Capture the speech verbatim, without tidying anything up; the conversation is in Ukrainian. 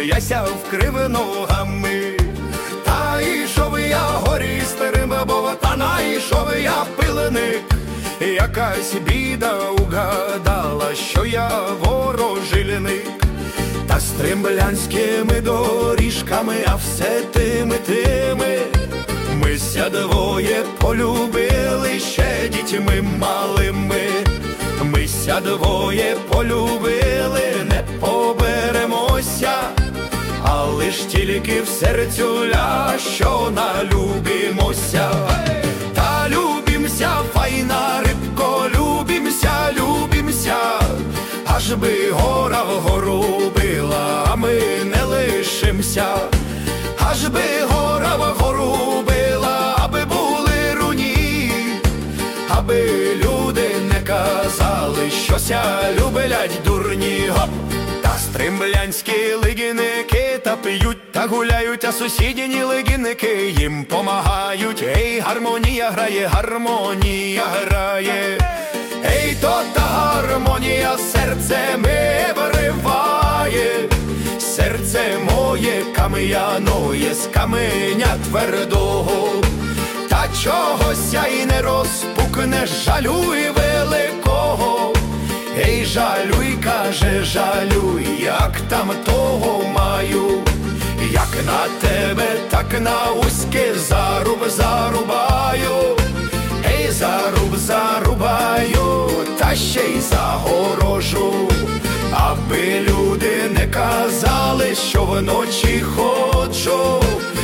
яся вкрив ногами. Та йшов я горістим, бо та найшов я пилник. Якась біда угадала, що я ворожильник. Та стримблянськими доріжками, а все тими тими ми ся двоє полюбили ще дітьми малими. Ми ся двоє полюбили, не поберемося, але ж тільки в серцюля, що налюбімося. Та любімся, файна рибко, любімся, любімся, аж би гора вгору била, а ми не лишимся. Аж би гора вгору била, аби були руні, аби люди не казали, що ся люблять дурні. Гоп! Та стримблянські лигіники та п'ють, та гуляють, а сусідні лигіники їм помагають. Ей, гармонія грає, гармонія грає. Ей, то та гармонія серце ми вириває. Серце моє кам'яноє, з каменя твердого. Та чогося й не розпукне, жалюй великого. Ей, жалюй, каже, жалюй, як там того маю. Як на тебе, так на уське заруб зарубаю. Ей, заруб зарубаю, та ще й загорожу, аби люди не казали, що вночі ходжу.